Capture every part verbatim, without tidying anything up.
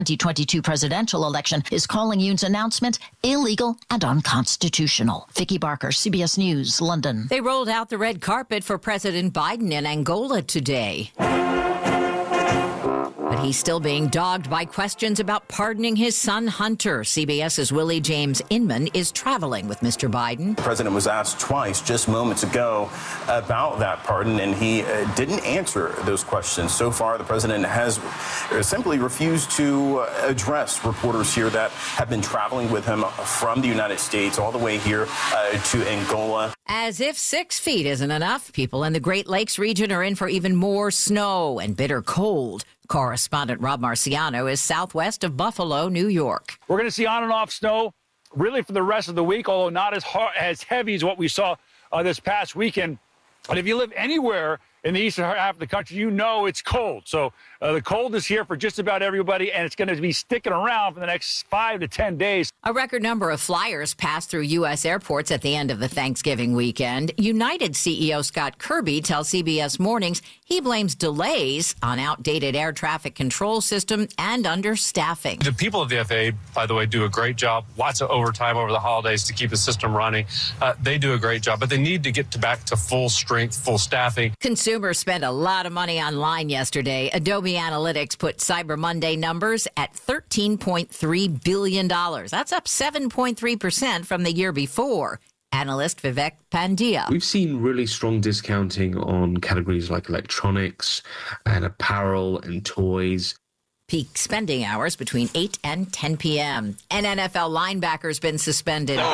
twenty twenty-two presidential election is calling Yoon's announcement illegal and unconstitutional. Vicky Barker, C B S News, London. They rolled out the red carpet for President Biden in Angola today. But he's still being dogged by questions about pardoning his son, Hunter. CBS's Willie James Inman is traveling with Mister Biden. The president was asked twice just moments ago about that pardon, and he uh, didn't answer those questions. So far, the president has simply refused to address reporters here that have been traveling with him from the United States all the way here uh, to Angola. As if six feet isn't enough, people in the Great Lakes region are in for even more snow and bitter cold. Correspondent Rob Marciano is southwest of Buffalo, New York. We're going to see on and off snow really for the rest of the week, although not as hard, as heavy as what we saw uh, this past weekend. But if you live anywhere in the eastern half of the country, you know it's cold. So uh, the cold is here for just about everybody, and it's going to be sticking around for the next five to ten days. A record number of flyers passed through U S airports at the end of the Thanksgiving weekend. United C E O Scott Kirby tells C B S Mornings he blames delays on outdated air traffic control system and understaffing. The people of the F A A, by the way, do a great job. Lots of overtime over the holidays to keep the system running. Uh, they do a great job, but they need to get to back to full strength, full staffing. Consumers spent a lot of money online yesterday. Adobe Analytics put Cyber Monday numbers at thirteen point three billion dollars. That's up seven point three percent from the year before. Analyst Vivek Pandya. We've seen really strong discounting on categories like electronics and apparel and toys. Peak spending hours between eight and ten p.m. An N F L linebacker's been suspended. Oh,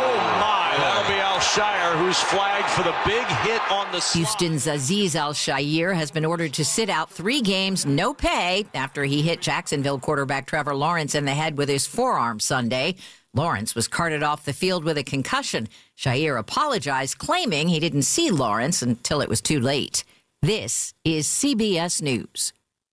my. That'll be Al-Shire, who's flagged for the big hit on the slot. Houston's Azeez Al-Shire has been ordered to sit out three games, no pay, after he hit Jacksonville quarterback Trevor Lawrence in the head with his forearm Sunday. Lawrence was carted off the field with a concussion. Shire apologized, claiming he didn't see Lawrence until it was too late. This is C B S News.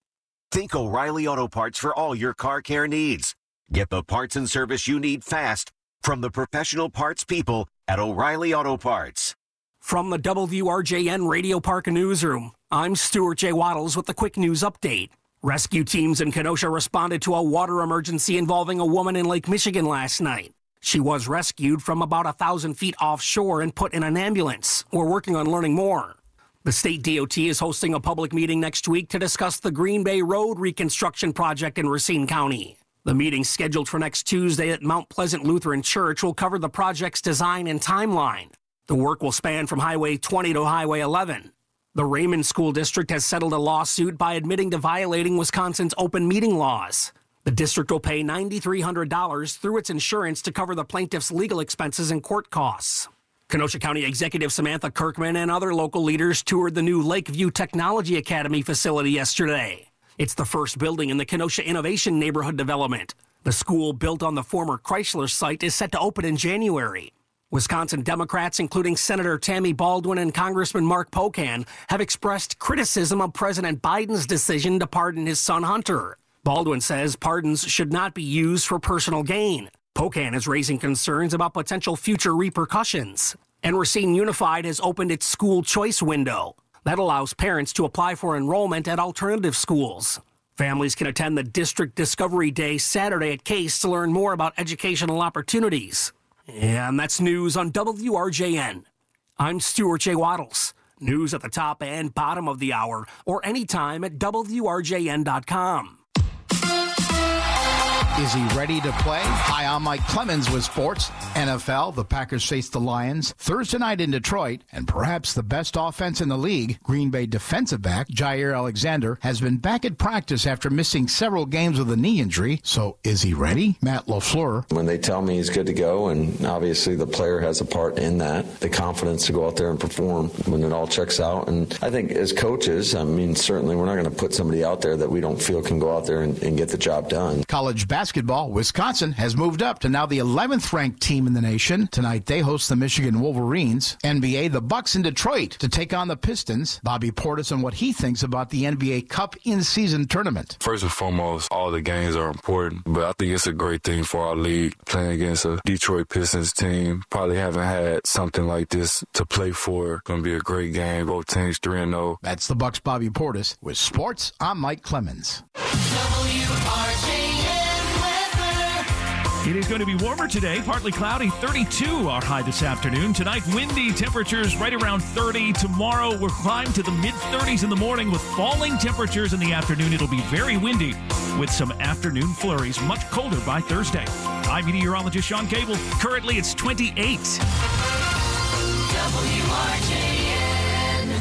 Think O'Reilly Auto Parts for all your car care needs. Get the parts and service you need fast from the professional parts people at O'Reilly Auto Parts. From the W R J N Radio Park Newsroom, I'm Stuart J. Waddles with the quick news update. Rescue teams in Kenosha responded to a water emergency involving a woman in Lake Michigan last night. She was rescued from about a thousand feet offshore and put in an ambulance. We're working on learning more. The state D O T is hosting a public meeting next week to discuss the Green Bay Road reconstruction project in Racine County. The meeting, scheduled for next Tuesday at Mount Pleasant Lutheran Church, will cover the project's design and timeline. The work will span from Highway twenty to Highway eleven. The Raymond School District has settled a lawsuit by admitting to violating Wisconsin's open meeting laws. The district will pay nine thousand three hundred dollars through its insurance to cover the plaintiff's legal expenses and court costs. Kenosha County Executive Samantha Kirkman and other local leaders toured the new Lakeview Technology Academy facility yesterday. It's the first building in the Kenosha Innovation Neighborhood development. The school, built on the former Chrysler site, is set to open in January. Wisconsin Democrats, including Senator Tammy Baldwin and Congressman Mark Pocan, have expressed criticism of President Biden's decision to pardon his son Hunter. Baldwin says pardons should not be used for personal gain. Pocan is raising concerns about potential future repercussions. And Racine Unified has opened its school choice window. That allows parents to apply for enrollment at alternative schools. Families can attend the District Discovery Day Saturday at Case to learn more about educational opportunities. And that's news on W R J N. I'm Stuart J. Waddles. News at the top and bottom of the hour, or anytime at W R J N dot com. Is he ready to play? Hi, I'm Mike Clemens with Sports. N F L, the Packers face the Lions Thursday night in Detroit, and perhaps the best offense in the league, Green Bay defensive back Jaire Alexander, has been back at practice after missing several games with a knee injury. So is he ready? Matt LaFleur. When they tell me he's good to go, and obviously the player has a part in that, the confidence to go out there and perform when it all checks out. And I think as coaches, I mean, certainly we're not going to put somebody out there that we don't feel can go out there and, and get the job done. College basketball. Basketball, Wisconsin has moved up to now the eleventh ranked team in the nation. Tonight they host the Michigan Wolverines. N B A, the Bucks in Detroit to take on the Pistons. Bobby Portis on what he thinks about the N B A Cup in-season tournament. First and foremost, all the games are important, but I think it's a great thing for our league playing against a Detroit Pistons team. Probably haven't had something like this to play for. Going to be a great game. Both teams three and oh. That's the Bucks' Bobby Portis. With sports, I'm Mike Clemens. W R J N. It is going to be warmer today, partly cloudy, thirty-two our high this afternoon. Tonight, windy temperatures right around thirty. Tomorrow, we'll climb to the mid-thirties in the morning with falling temperatures in the afternoon. It'll be very windy with some afternoon flurries, much colder by Thursday. I'm meteorologist Sean Cable. Currently, it's twenty-eight. W R J N.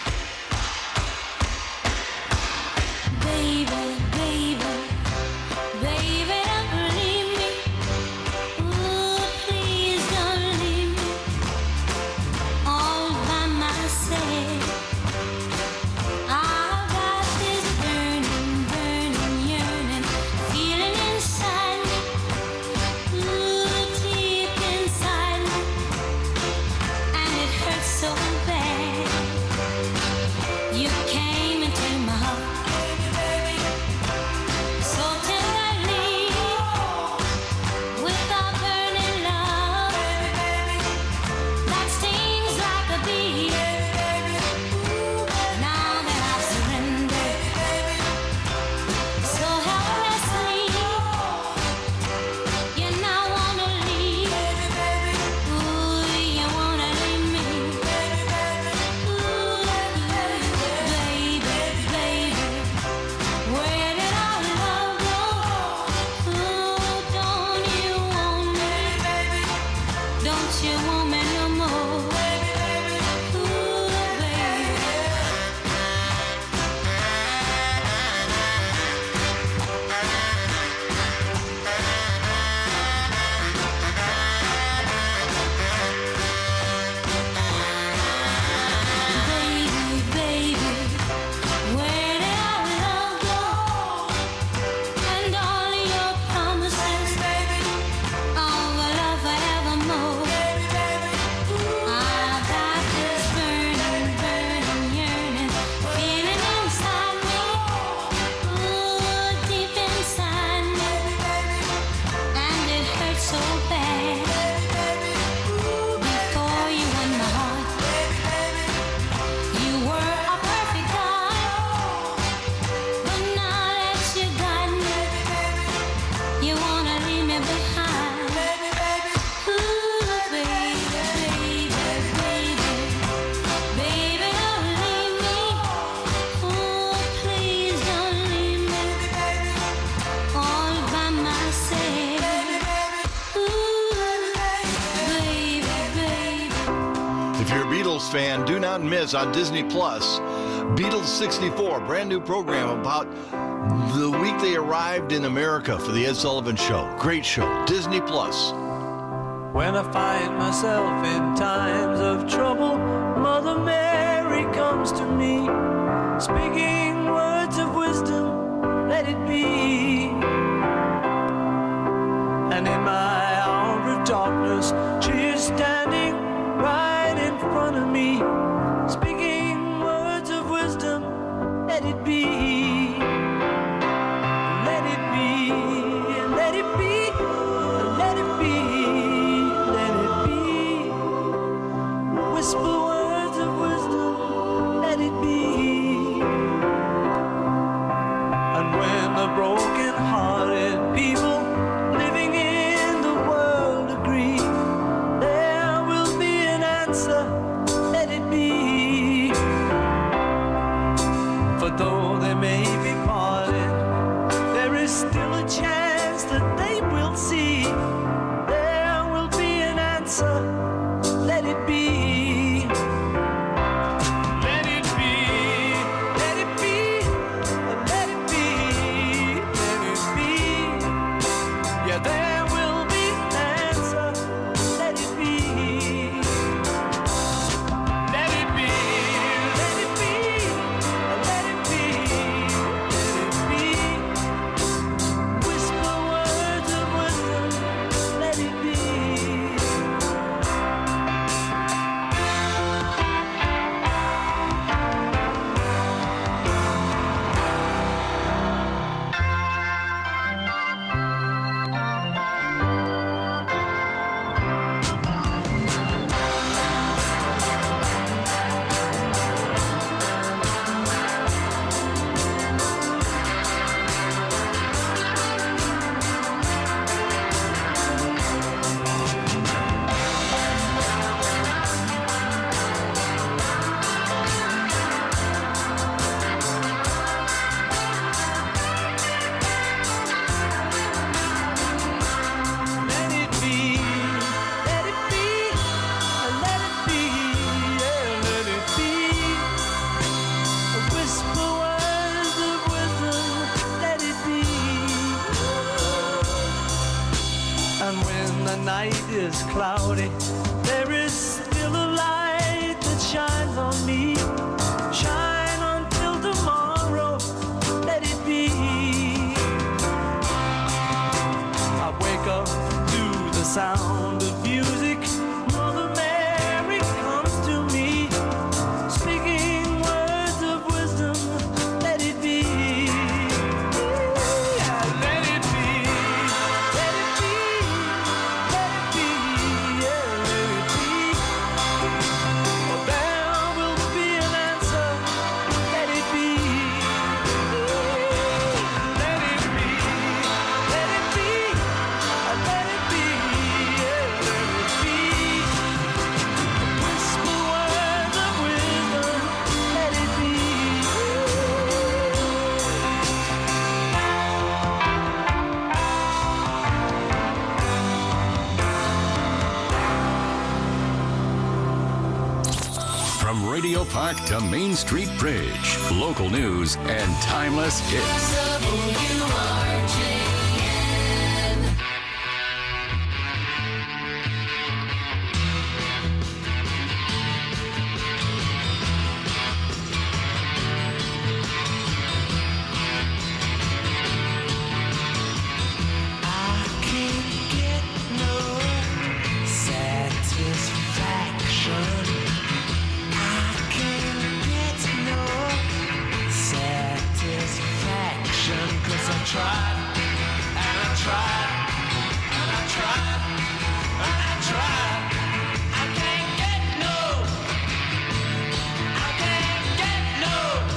Baby, baby, baby, don't leave me. Ooh, please don't leave me all by myself. I've got this burning, burning, yearning feeling inside me. Ooh, deep inside me. And it hurts so bad. You came into my heart so tenderly with our burning love that stings like a bee. Now that I've surrendered so helplessly, you now wanna leave. Ooh, you wanna leave me. Ooh, baby, baby, where did our love go? Ooh, don't you want me? Don't you want me no more? Ooh, baby. Baby, baby, where did our love go? And all your promises of a love forevermore. I've got this burning, burning, yearning feeling inside me. Ooh, deep inside me. And it hurts so bad. Before you won my heart, you were a perfect God. But now that you got me, you wanna leave me behind. Ooh, baby, baby, baby, baby, don't leave me. Oh, please don't leave me all by myself. Ooh, baby, baby. If you're a Beatles fan, do not miss on Disney Plus Beatles sixty-four, brand new program about the week they arrived in America for the Ed Sullivan Show. Great show. Disney Plus. When I find myself in times of trouble, Mother Mary comes to me, speaking words of wisdom, let it be. And in my hour of darkness, she is standing right in front of me, speaking words of wisdom, let it be. Let it be, let it be, let it be, let it be. Whisper words of wisdom, let it be. And when the broken heart the night is cloudy, there is still a light that shines on me. Shine until tomorrow, let it be. I wake up to the sound of music. Mother Mary comes to me, speaking words of wisdom. Let it be. Yeah, let it be. Let it be. Let it be. Yeah, let it be. Oh, there will be an answer. Let it be. Let it be. Let it be. Let it be. Yeah, let it be. Whisper words of wisdom. Let it be. From Radio Park to Main Street Bridge, local news and timeless hits. W R J N. I can't get no satisfaction. I can't get no satisfaction, 'cause I tried and I tried and I tried and I tried. I can't get no. I can't get no.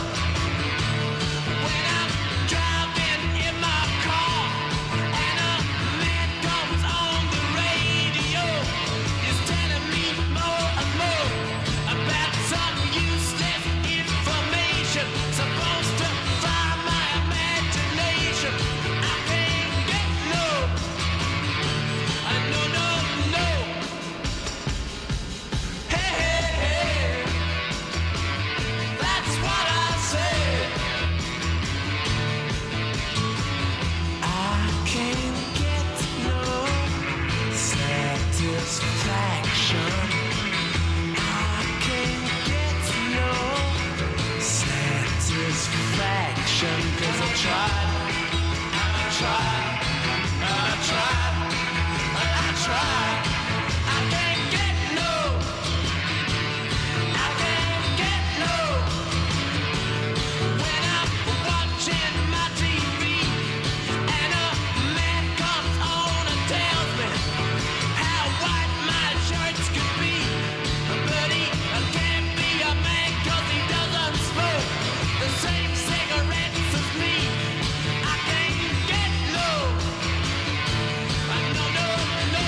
When I'm driving in my car and a man comes on the radio, is telling me more and more about some useless information, supposed to fire my imagination. I can't get no. I no no no. Hey hey hey. That's what I said. I can't get no satisfaction. I can't get no satisfaction, 'cause I tried and I tried and I tried and I tried. I can't get no. I can't get no. When I'm watching my T V and a man comes on and tells me how white my shirts could be, but he can't be a man 'cause he doesn't smoke the same cigarettes as me. I can't get no. No, no, no.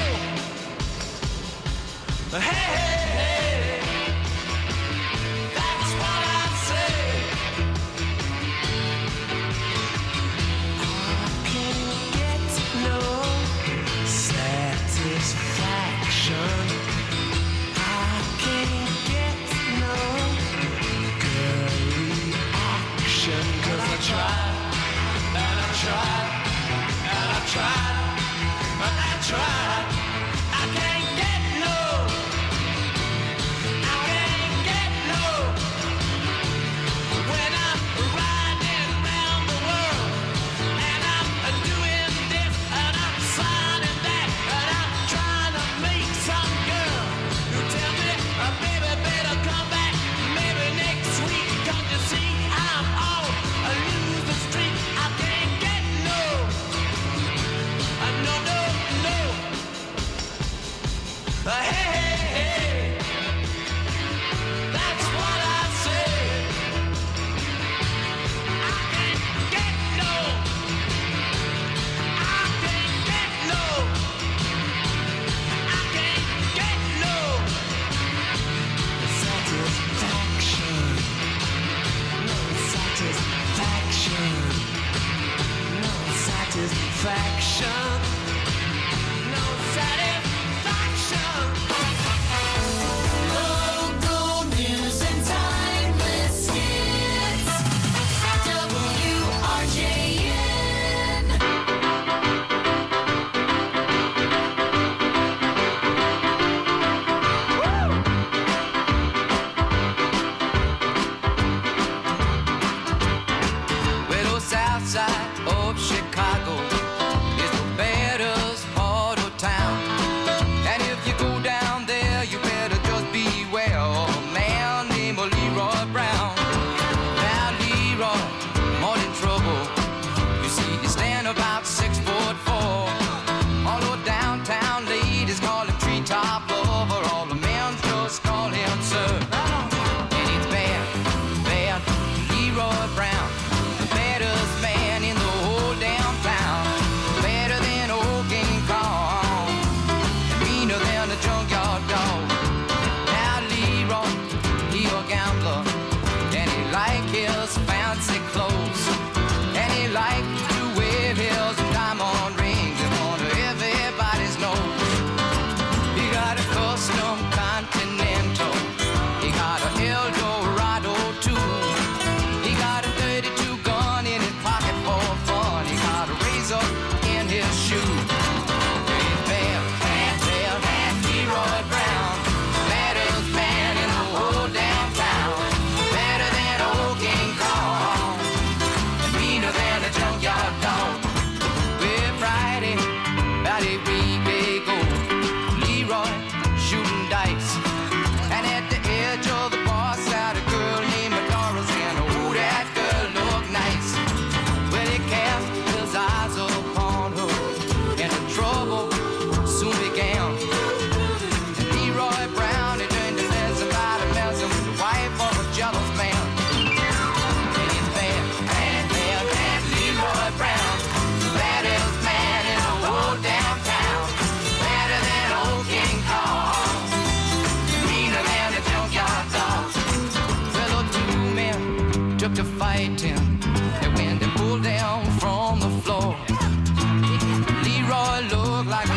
Hey, hey, hey. That's what I say. I can't get no satisfaction. I can't get no good reaction, 'cause I tried and I tried and I tried and I tried. I can't get no. I can't get no. When I'm riding around the world and I'm doing this and I'm signing that and I'm trying to make some girl who tell me, uh, baby, better come back maybe next week. 'Cause you see, I'm on a losing streak. I can't get no. Uh, no, no, no. Uh, hey, hey, hey. That's what I said. I can't get no. I can't get no. I can't get no satisfaction. No satisfaction. No satisfaction. No satisfaction. Local news and timeless hits. W R J N.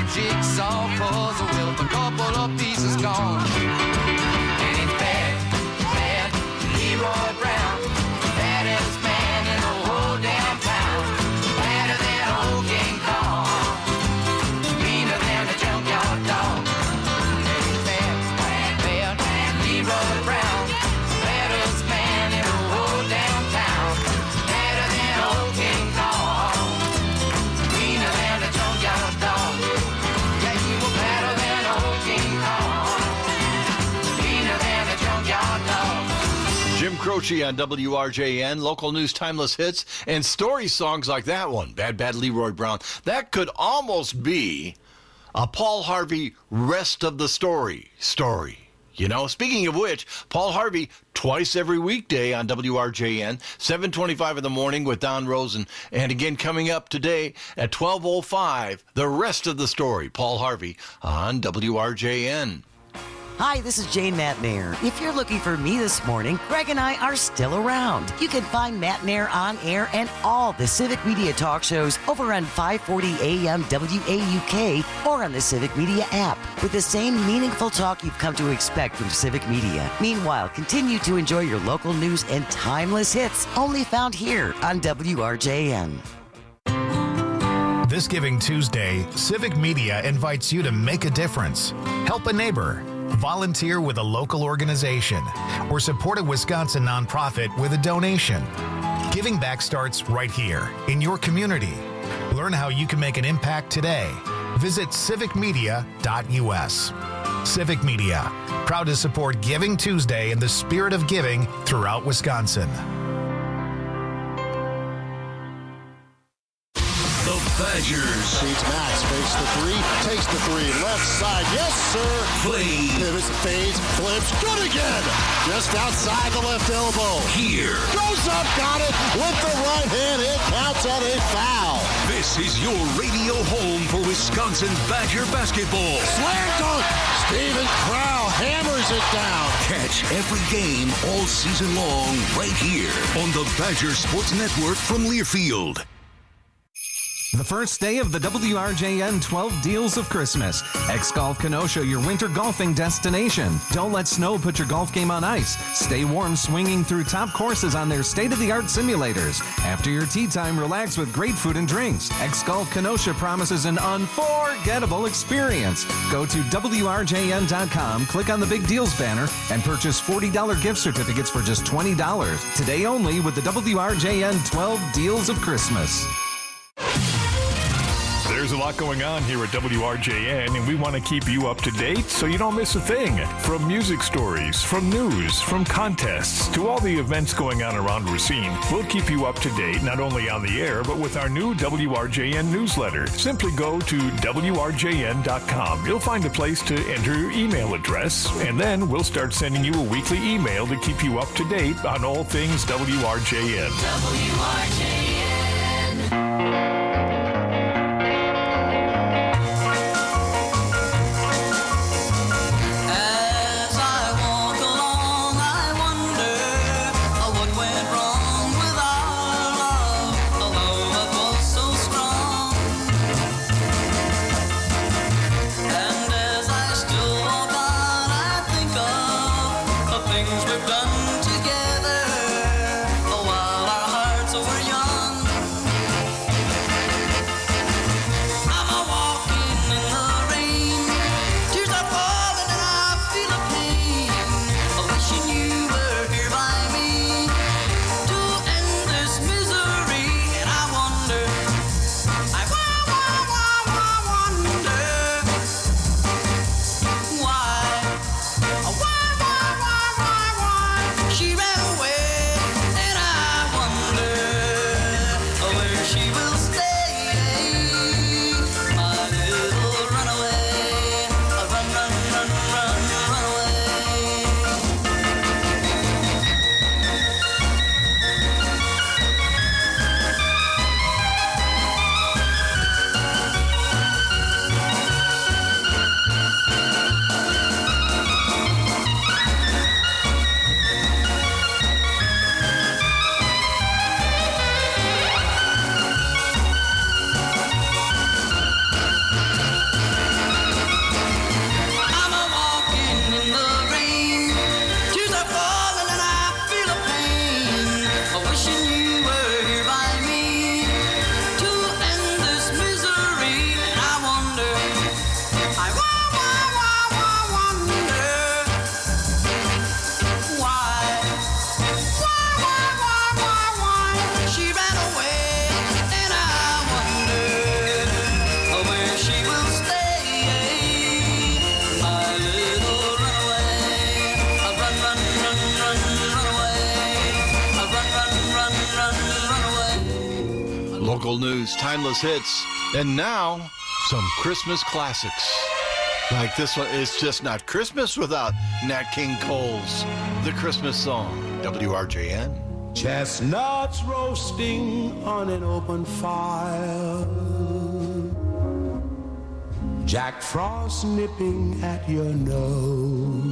jigsaw puzzle with a couple of pieces gone. And it's bad, bad, Leroy Brown, baddest man in the whole damn town, badder than old King Kong, meaner than a junkyard dog. And it's bad, bad, bad, Leroy Brown, baddest man in the whole damn town, badder than old King Kong, meaner than a junkyard dog. Yeah, he was badder than old King Kong, meaner than a junkyard dog. Jim Croce on W R J N, local news, timeless hits, and story songs like that one, Bad Bad Leroy Brown. That could almost be a Paul Harvey rest of the story story. You know, speaking of which, Paul Harvey twice every weekday on W R J N, seven twenty-five in the morning with Don Rosen. And again, coming up today at twelve oh five, the rest of the story, Paul Harvey on W R J N. Hi, this is Jane Matt Nair. If you're looking for me this morning, Greg and I are still around. You can find Matt Nair on air and all the Civic Media talk shows over on five forty A M W A U K or on the Civic Media app with the same meaningful talk you've come to expect from Civic Media. Meanwhile, continue to enjoy your local news and timeless hits only found here on W R J N. This Giving Tuesday, Civic Media invites you to make a difference. Help a neighbor. Volunteer with a local organization or support a Wisconsin nonprofit with a donation. Giving back starts right here in your community. Learn how you can make an impact today. Visit civic media dot U S. Civic Media, proud to support Giving Tuesday in the spirit of giving throughout Wisconsin. Badgers. Beats Max, fakes the three, takes the three, left side, yes sir. Play. Pivots, fades, flips, good again. Just outside the left elbow. Here. Goes up, got it with the right hand. It counts at a foul. This is your radio home for Wisconsin Badger basketball. Slam dunk. Steven Crow hammers it down. Catch every game all season long right here on the Badger Sports Network from Learfield. The first day of the W R J N twelve Deals of Christmas. X-Golf Kenosha, your winter golfing destination. Don't let snow put your golf game on ice. Stay warm swinging through top courses on their state-of-the-art simulators. After your tee time, relax with great food and drinks. X-Golf Kenosha promises an unforgettable experience. Go to W R J N dot com, click on the Big Deals banner, and purchase forty dollars gift certificates for just twenty dollars. Today only with the W R J N twelve Deals of Christmas. There's a lot going on here at W R J N, and we want to keep you up to date so you don't miss a thing. From music stories, from news, from contests, to all the events going on around Racine, we'll keep you up to date not only on the air, but with our new W R J N newsletter. Simply go to W R J N dot com. You'll find a place to enter your email address, and then we'll start sending you a weekly email to keep you up to date on all things W R J N. W R J N. local news, timeless hits, and now some Christmas classics. Like this one, it's just not Christmas without Nat King Cole's The Christmas Song. W R J N. Chestnuts roasting on an open fire, Jack Frost nipping at your nose,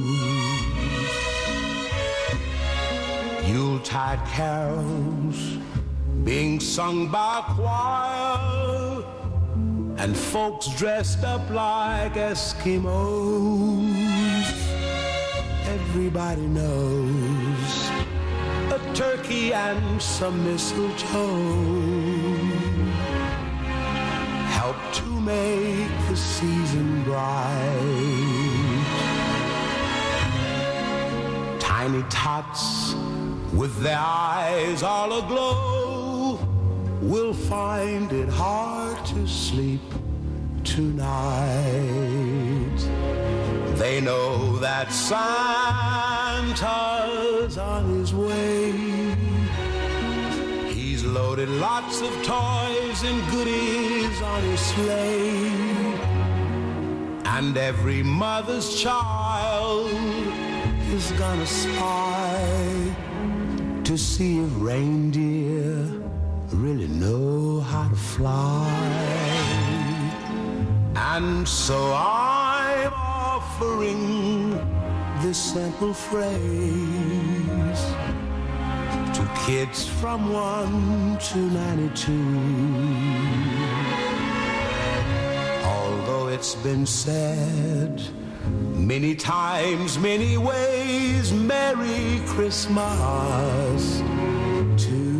Yuletide carols being sung by choir, and folks dressed up like Eskimos. Everybody knows a turkey and some mistletoe help to make the season bright. Tiny tots with their eyes all aglow will find it hard to sleep tonight. They know that Santa's on his way. He's loaded lots of toys and goodies on his sleigh, and every mother's child is gonna spy to see if reindeer really know how to fly. And so I'm offering this simple phrase to kids from one to ninety-two. Although it's been said many times, many ways, Merry Christmas to you.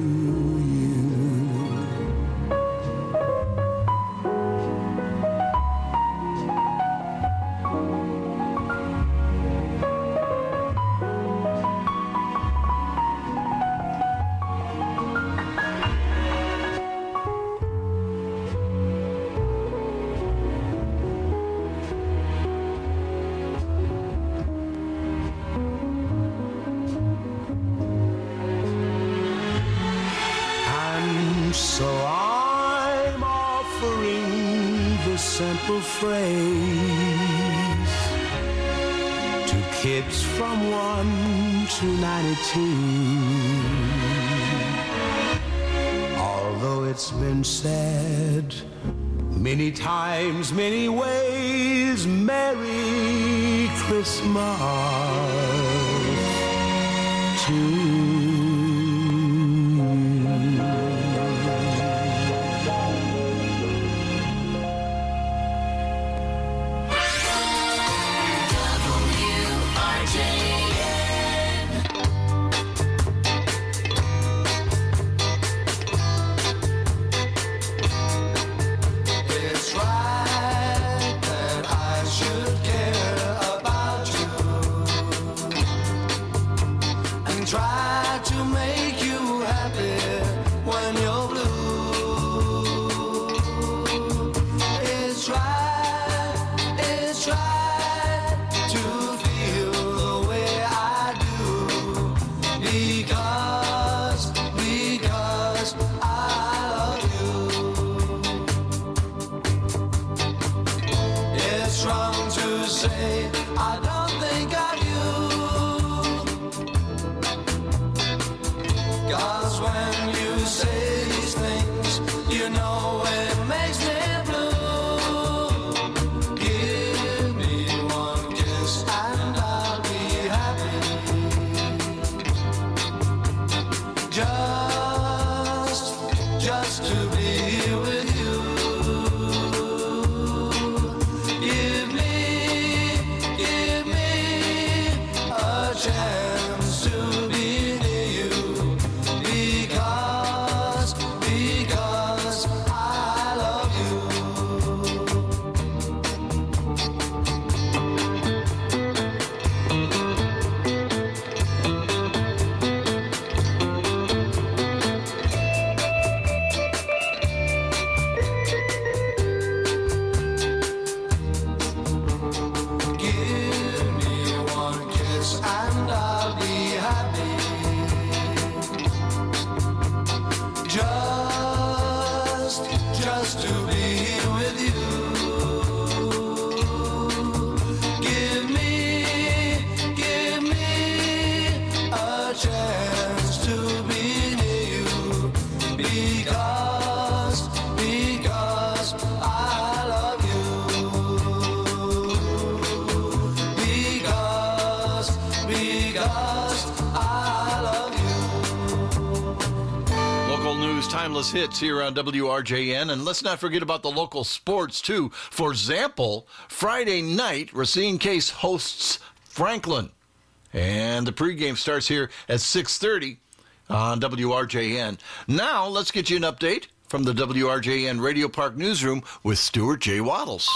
So I'm offering the simple phrase to kids from one to ninety-two. Although it's been said many times, many ways, Merry Christmas to you. Give me, give me Week's Timeless Hits here on W R J N. And let's not forget about the local sports, too. For example, Friday night, Racine Case hosts Franklin. And the pregame starts here at six thirty on W R J N. Now, let's get you an update from the W R J N Radio Park Newsroom with Stuart J. Waddles.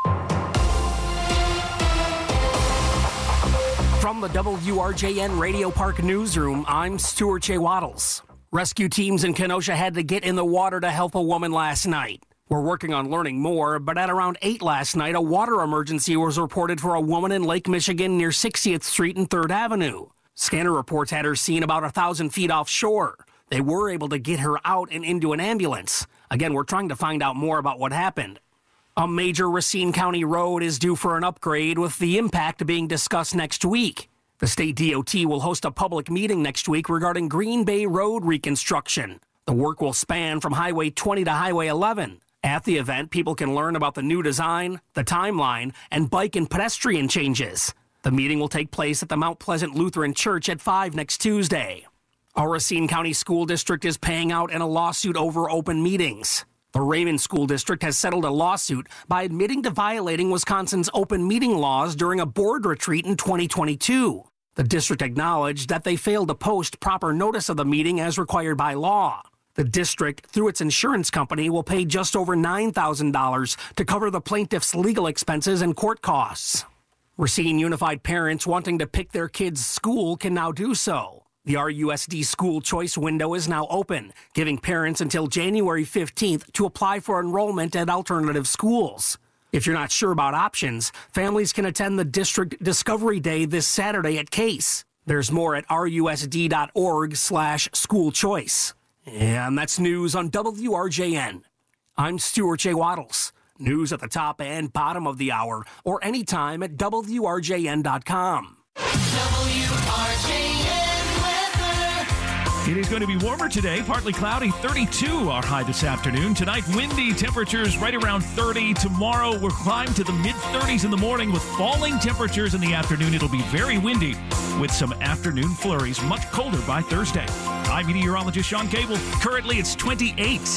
From the W R J N Radio Park Newsroom, I'm Stuart J. Waddles. Rescue teams in Kenosha had to get in the water to help a woman last night. We're working on learning more, but at around eight last night, a water emergency was reported for a woman in Lake Michigan near sixtieth Street and third Avenue. Scanner reports had her seen about one thousand feet offshore. They were able to get her out and into an ambulance. Again, we're trying to find out more about what happened. A major Racine County road is due for an upgrade, with the impact being discussed next week. The state D O T will host a public meeting next week regarding Green Bay Road reconstruction. The work will span from Highway twenty to Highway eleven. At the event, people can learn about the new design, the timeline, and bike and pedestrian changes. The meeting will take place at the Mount Pleasant Lutheran Church at five next Tuesday. Our Racine County School District is paying out in a lawsuit over open meetings. The Raymond School District has settled a lawsuit by admitting to violating Wisconsin's open meeting laws during a board retreat in twenty twenty-two. The district acknowledged that they failed to post proper notice of the meeting as required by law. The district, through its insurance company, will pay just over nine thousand dollars to cover the plaintiff's legal expenses and court costs. Racine Unified parents wanting to pick their kids' school can now do so. The R U S D school choice window is now open, giving parents until January fifteenth to apply for enrollment at alternative schools. If you're not sure about options, families can attend the District Discovery Day this Saturday at Case. There's more at rusd.org slash school choice. And that's news on W R J N. I'm Stuart J. Waddles. News at the top and bottom of the hour, or anytime at W R J N dot com. W R J N. It is going to be warmer today, partly cloudy, thirty-two our high this afternoon. Tonight, windy temperatures right around thirty. Tomorrow, we'll climb to the mid thirties in the morning with falling temperatures in the afternoon. It'll be very windy with some afternoon flurries, much colder by Thursday. I'm meteorologist Sean Cable. Currently, it's twenty-eight.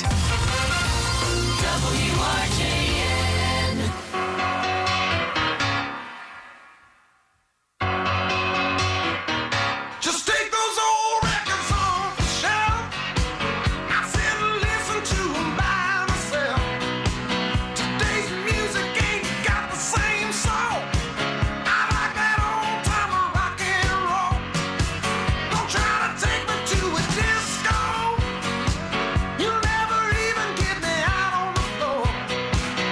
W R J N. Just take those old records off the shelf. I sit and listen to them by myself. Today's music ain't got the same soul. I like that old time rock and roll. Don't try to take me to a disco. You'll never even get me out on the floor.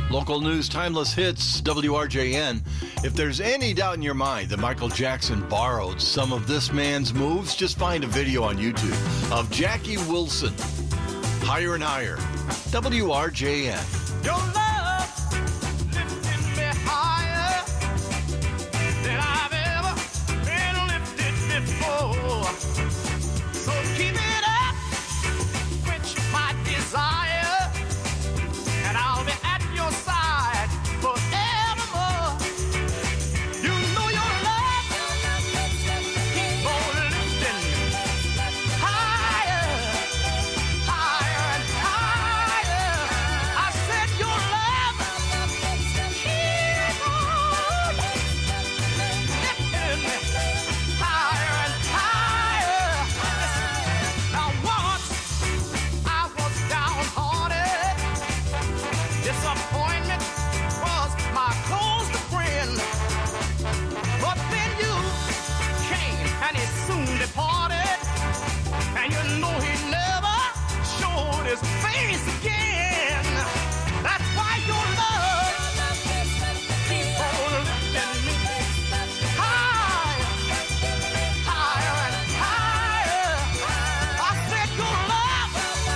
Local news, timeless hits, W R J N. If there's any doubt in your mind that Michael Jackson borrowed some of this man's moves, just find a video on YouTube of Jackie Wilson. Higher and Higher. W R J N. Your love lifting me higher than I've ever been lifted before. So keep it up, quench my desire, and I'll be at your side forevermore. You know your love keep on lifting higher, higher and higher. I said your love keep on lifting higher and higher. Now once I was downhearted, disappointment was my closest friend. But then you came and he soon departed, and you know he never showed his face again. That's why your love keep on lifting me higher, higher and higher. I said your love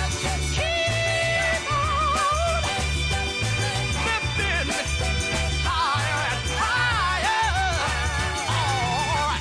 keep on lifting me higher and higher. All right.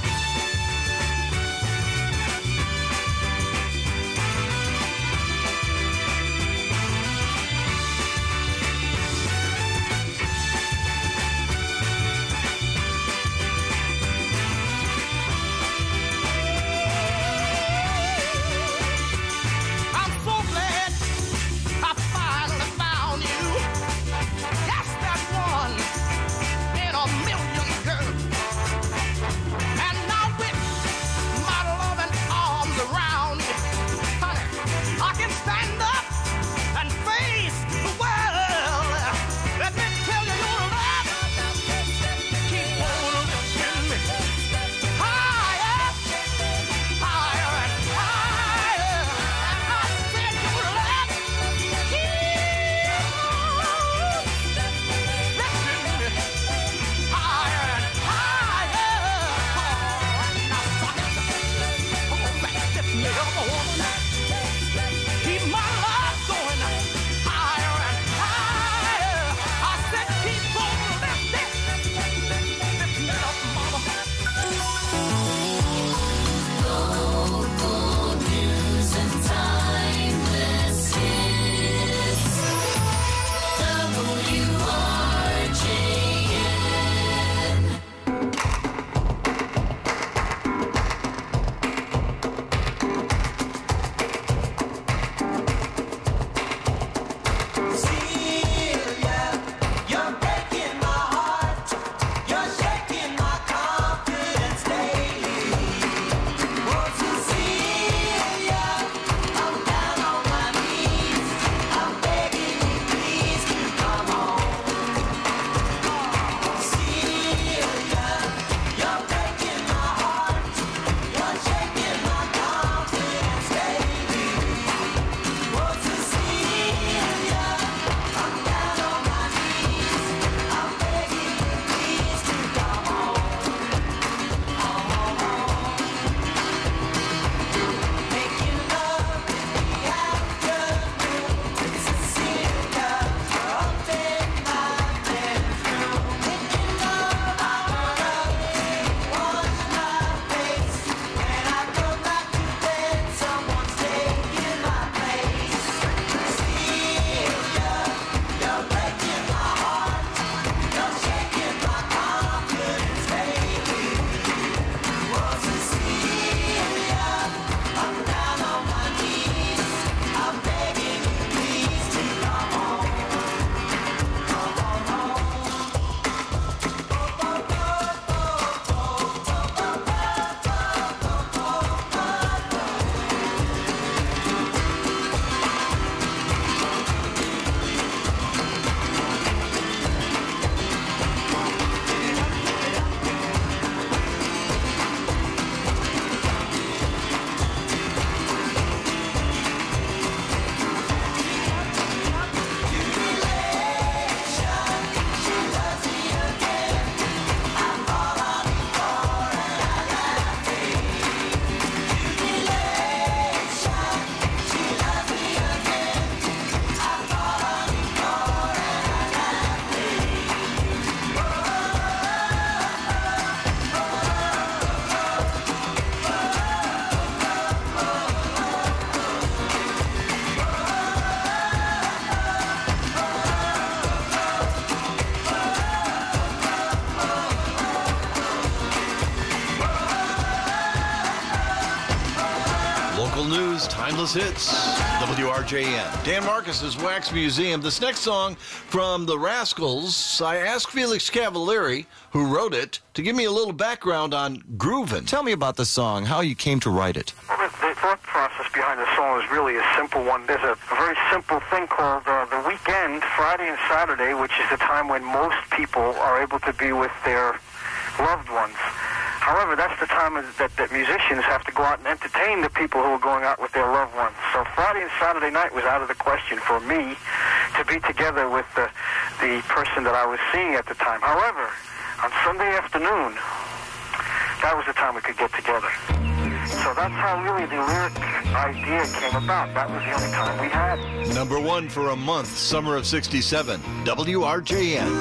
Local news, timeless hits, W R J N. Dan Marcus's Wax Museum. This next song from the Rascals, I asked Felix Cavalieri, who wrote it, to give me a little background on Groovin'. Tell me about the song, how you came to write it. Well, the, the thought process behind the song is really a simple one. There's a, a very simple thing called uh, the weekend, Friday and Saturday, which is the time when most people are able to be with their loved ones. However, that's the time that, that musicians have to go out and entertain the people who are going out with their loved ones. So Friday and Saturday night was out of the question for me to be together with the, the person that I was seeing at the time. However, on Sunday afternoon, that was the time we could get together. So that's how really the lyric idea came about. That was the only time we had. Number one for a month, summer of sixty-seven, W R J N.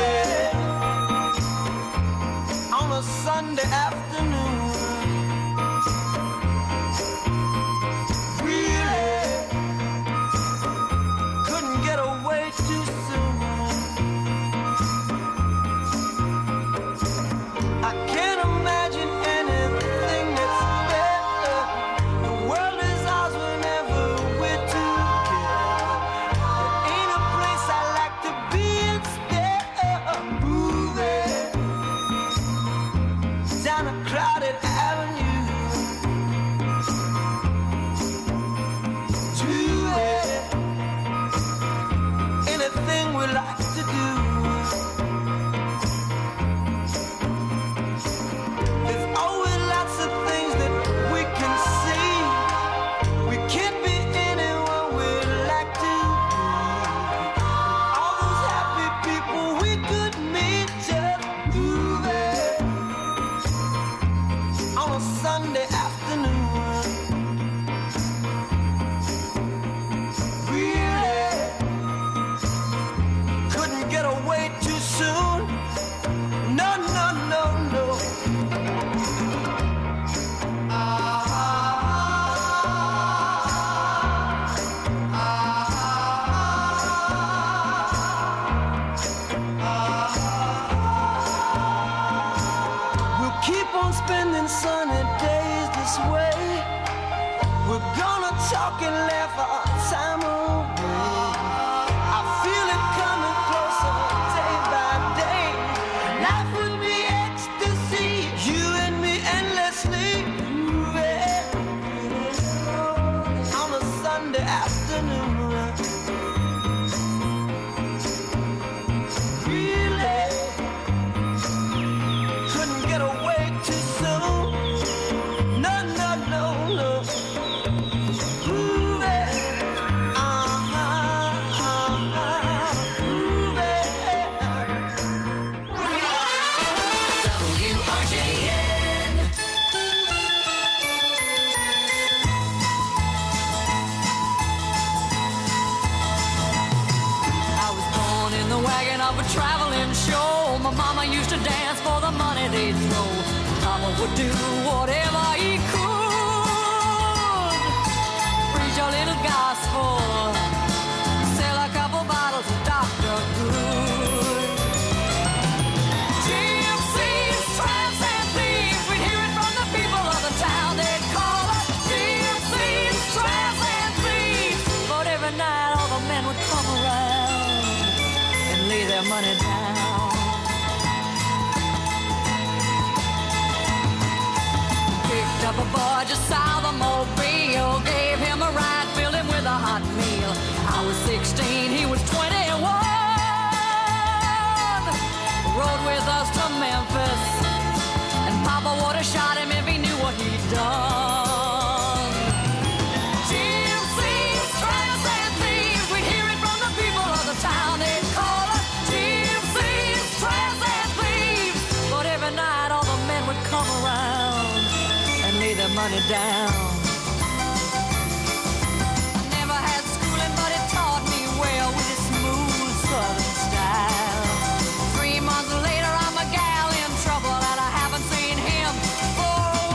On a Sunday afternoon, really couldn't get away too soon. I can't imagine anything that's better. The world is ours whenever we're together. There ain't a place I like to be instead of moving down a crowded avenue to anything we like to do. There's always lots of things that we can see. We can't be anyone we like to be. All those happy people we could meet just moving on a Sunday afternoon. Really couldn't get away too soon. No, no, no, no. We'll keep on spending sunny days this way. We're gonna talk and laugh our time away. I feel it coming closer day by day. Life would be ecstasy, you and me endlessly moving on a Sunday afternoon. Really couldn't get away too soon. No, no, no, no. Moving, uh-huh, uh-huh, moving. W R J N. I was born in the wagon of a traveling show. My mama used to dance for the money they'd throw. Papa would do whatever he could. Preach a little gospel. Sell a couple bottles of Doctor Good. Gypsies, tramps, and thieves. We'd hear it from the people of the town. They'd call us gypsies, tramps, and thieves. But every night all the men would come around and lay their money down. Picked up a boy just south of Mobile, gave him a ride, filled him with a hot meal. I was sixteen, he was twenty-one. Rode with us to Memphis, and Papa would have shot him if he knew what he'd done. Gypsies, tramps, and thieves, we'd hear it from the people of the town. They'd call us gypsies, tramps, and thieves. But every night all the men would come around and lay their money down. Never had schooling, but it taught me well with its smooth southern style. Three months later, I'm a gal in trouble, and I haven't seen him for a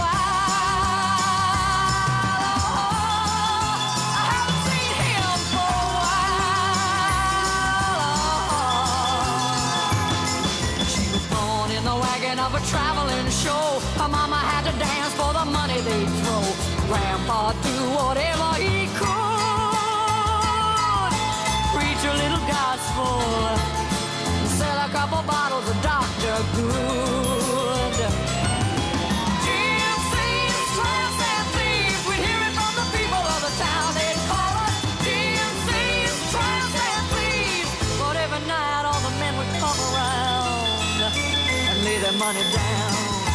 while. Oh, I haven't seen him for a while. She was born in the wagon of a traveling show. Her mama had to dance for the money they'd throw. Grandpa or do whatever he could. Preach a little gospel, sell a couple bottles of Doctor Good. Gypsies, tramps, and thieves, we hear it from the people of the town. They call us gypsies, tramps, and thieves. But every night all the men would come around and lay their money down.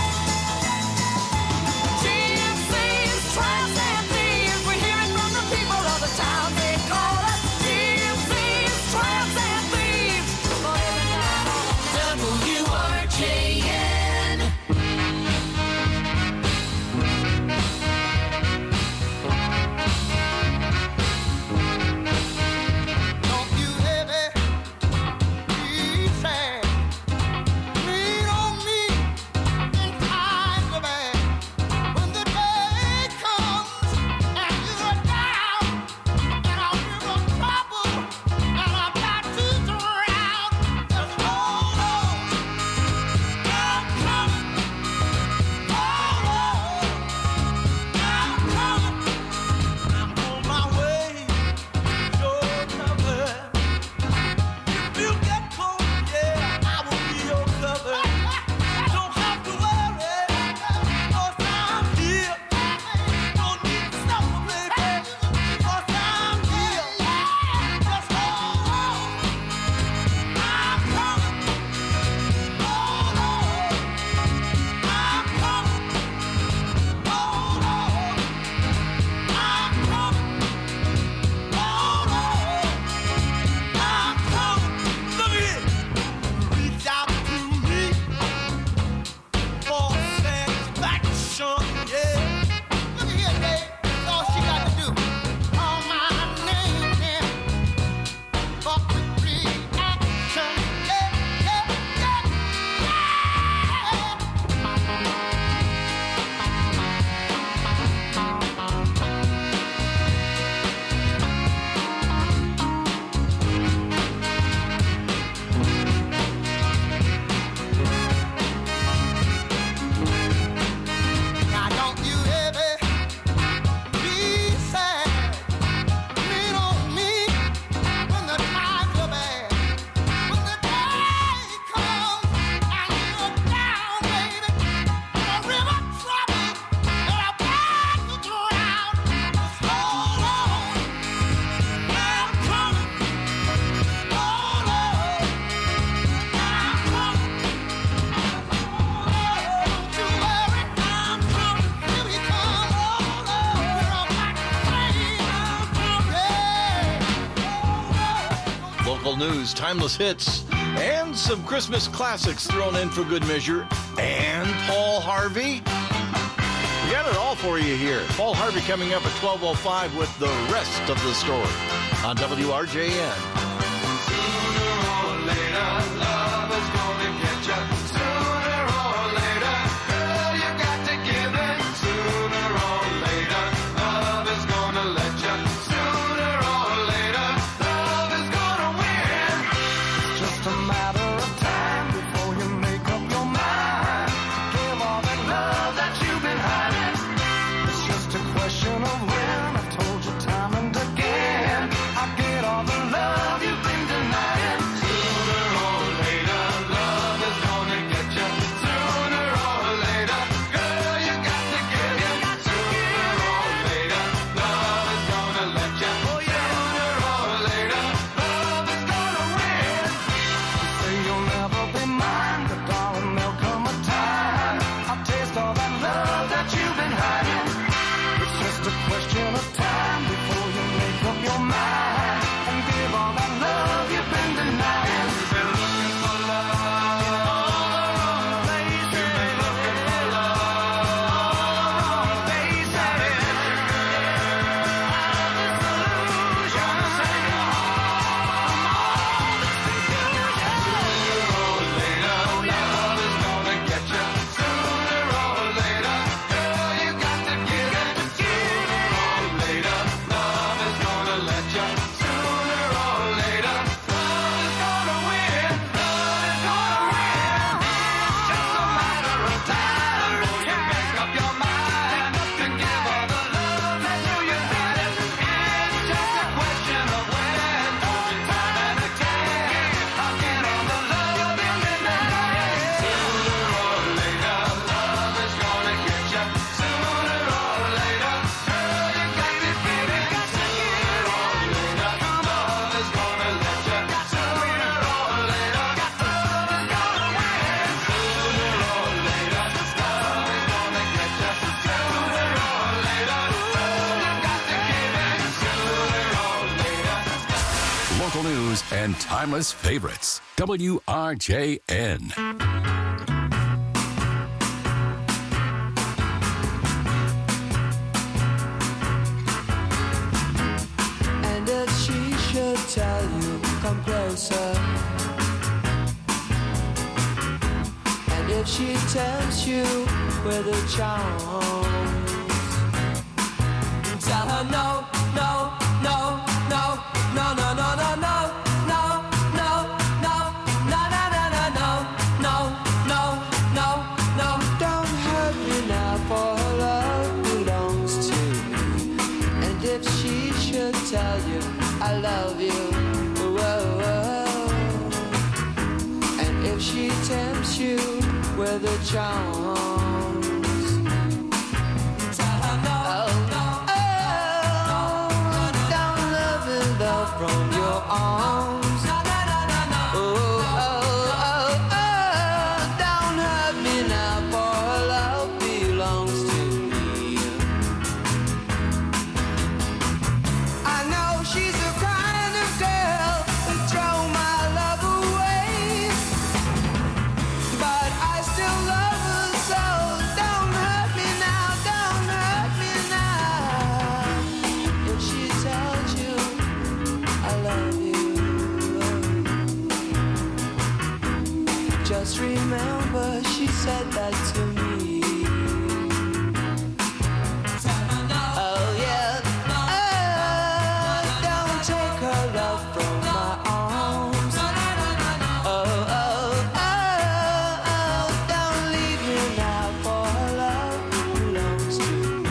Gypsies, tramps, and thieves, we hear it from the people of the town. They call us gypsies, tramps, and thieves. But every night all the men W R J N. Don't you ever be sad. Lean on me in times of bad. When the day comes and you're down, and I'm in trouble, and I'm about to drown, just hold on. I'm coming. Hold on. I'm coming. I'm on my way. Your cover. If you get cold, yeah, I will be your cover. Don't have to worry, 'cause I'm here. Don't need to stop, baby, 'cause I'm here. Just hold on. I'm coming. Hold on. I'm coming. Hold on. I'm coming. Hold on. I'm coming. Look at it. Reach out to me for satisfaction, yeah. Look at here, Dave. That's all she got to do. Call my name, yeah. For quick reaction, yeah, yeah, yeah, Now don't you ever be sad. Lean on me when the times are bad. When the day comes and you're down, baby, in a river of trouble, and I'm about to drown. Just hold on. I'm coming. Hold on. I'm coming. Don't you worry, I'm coming. Here we come. Hold on. We're about to say I'm coming. Local news, timeless hits, and some Christmas classics thrown in for good measure. And Paul Harvey. We got it all for you here. Paul Harvey coming up at twelve oh five with the rest of the story on W R J N. Just a matter of time before you make up your mind. Give all that love that you've been hiding. It's just a question of when. I've told you time and again. I'll get all the love you've been denying. Sooner or later, love is gonna get you. Sooner or later, girl, you got to give you. Sooner or later, love is gonna let you. Sooner or later, love is gonna win. You say you'll never be mine, but darling, there'll come a time I'll taste all that love that you've been hiding. It's just a question of time before you make up your mind and give all that love you've been denying. You've been looking for love all the wrong places. You've been looking for love all the wrong places. Sooner or later, love is gonna get you. Sooner or later, girl, you got to give it. Sooner or later, news and timeless favorites. W R J N. And if she should tell you, come closer. And if she tempts you with her charms, tell her no, no, no, no, no, no, no, no, no, no, no, no, no, no, no, no, no, no. Don't hurt me now, for her love belongs to me. And if she should tell you I love you, whoa, whoa. And if she tempts you with her charms, tell her no, no, oh, don't love and love from your arms. Oh, oh, oh, oh, don't hurt me now, for her love belongs to me. I know she's the kind of girl that throw my love away, but I still love her so. Don't hurt me now, don't hurt me now. If she tells you I love you, just remember she said that to me. Oh yeah, oh, don't take her love from my arms. Oh, oh, oh, oh, don't leave me now, for her love belongs to me.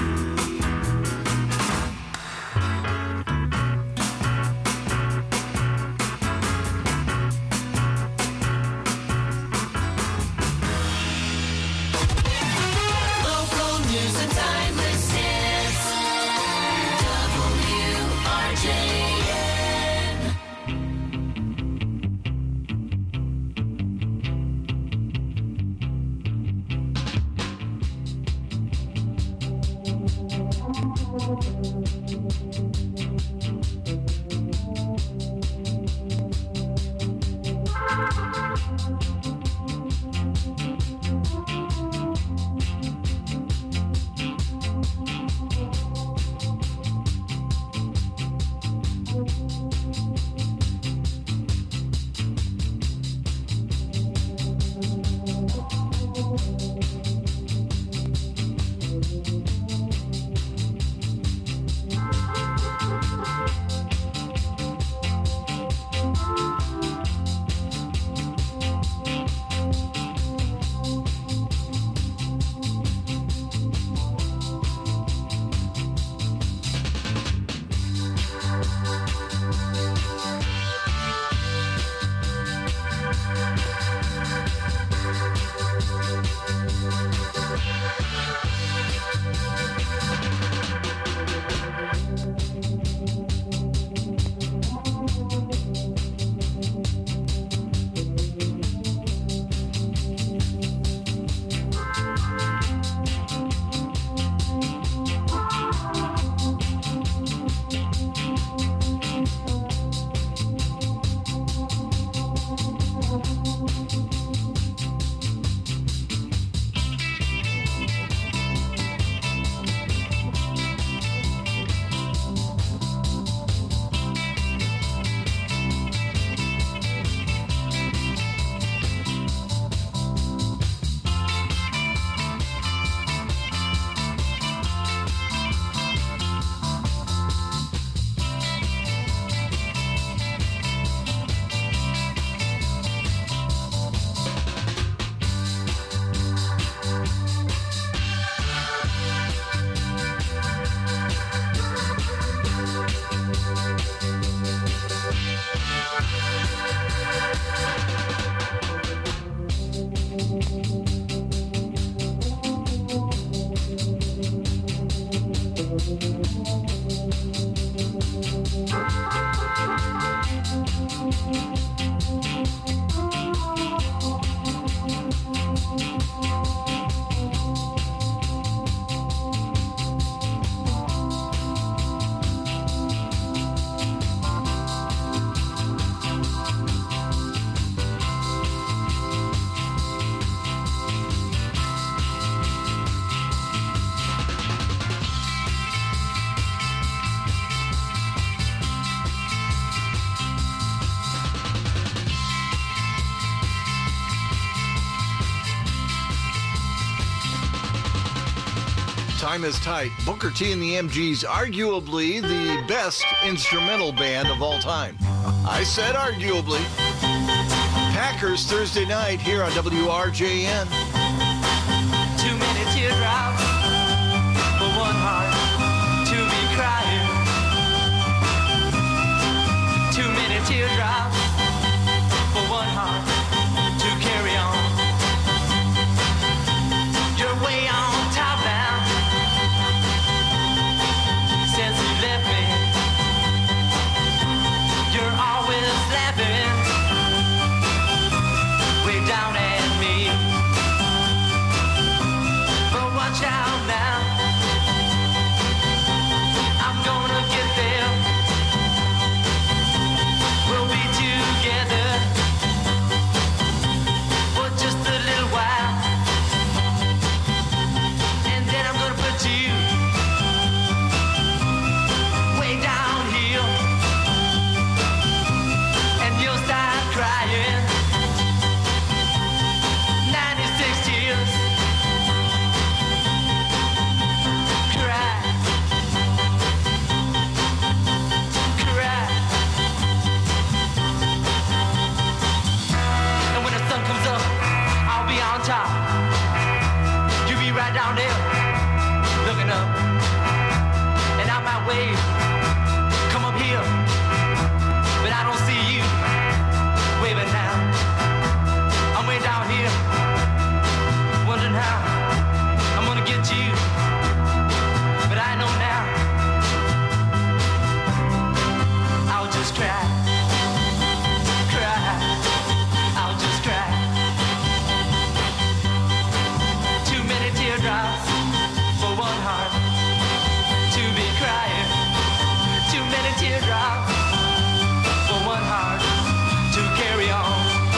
Local news and timeless hits. W R J N. Time is Tight. Booker T and the M Gs, arguably the best instrumental band of all time. I said arguably. Packers Thursday night here on W R J N. Too many teardrops for one heart to be crying. Too many teardrops for one heart to carry on. You're way on top now since you left me. You're always laughing way down at me. But watch out now, I'm gonna get there. We'll be together for just a little while, and then I'm gonna put you way down here, and you'll start crying. ninety-six tears. Cry. Cry. And when the sun comes up, I'll be on top. You be right down there, looking up. And I might wave, come up here, but I don't see you waving now. I'm way down here, wondering how I'm gonna get you, but I know now. I'll just cry, cry, I'll just cry. Too many teardrops for one heart to be crying. Too many teardrops for one heart to carry on.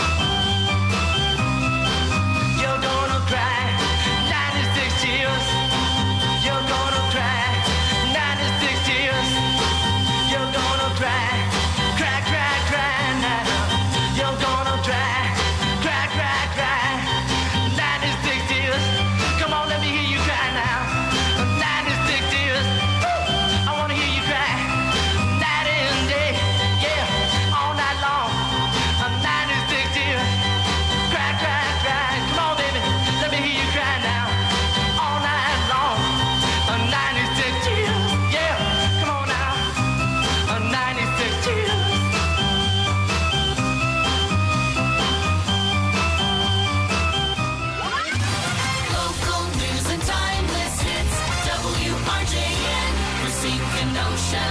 You're gonna cry ninety-six tears. You're gonna cry ninety-six tears. You're gonna cry, cry, cry, cry now. You're gonna cry, cry, cry, cry ninety-six tears. Come on, let me hear you cry now. ninety-six tears. Woo! I wanna hear you cry night and day, yeah, all night long. ninety-six tears. Cry, cry, cry. Come on, baby, let me hear you cry now. All night long. ninety-six tears. Yeah, come on now. ninety-six tears. Local news and timeless hits. W R J N, Racine, Kenosha.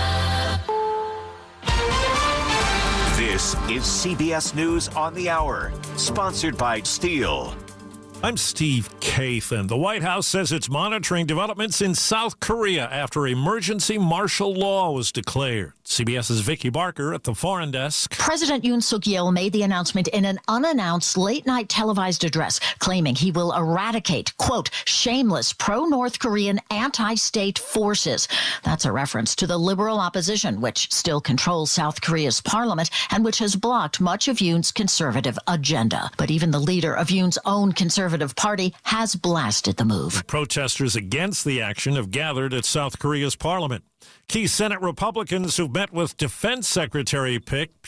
This is C B S News on the Hour, sponsored by Steel. I'm Steve Kathan. The White House says it's monitoring developments in South Korea after emergency martial law was declared. CBS's Vicki Barker at the Foreign Desk. President Yoon Suk-yeol made the announcement in an unannounced late-night televised address, claiming he will eradicate, quote, shameless pro-North Korean anti-state forces. That's a reference to the liberal opposition, which still controls South Korea's parliament and which has blocked much of Yoon's conservative agenda. But even the leader of Yoon's own conservative party has blasted the move. Protesters against the action have gathered at South Korea's parliament. Key Senate Republicans who've met with Defense Secretary Pick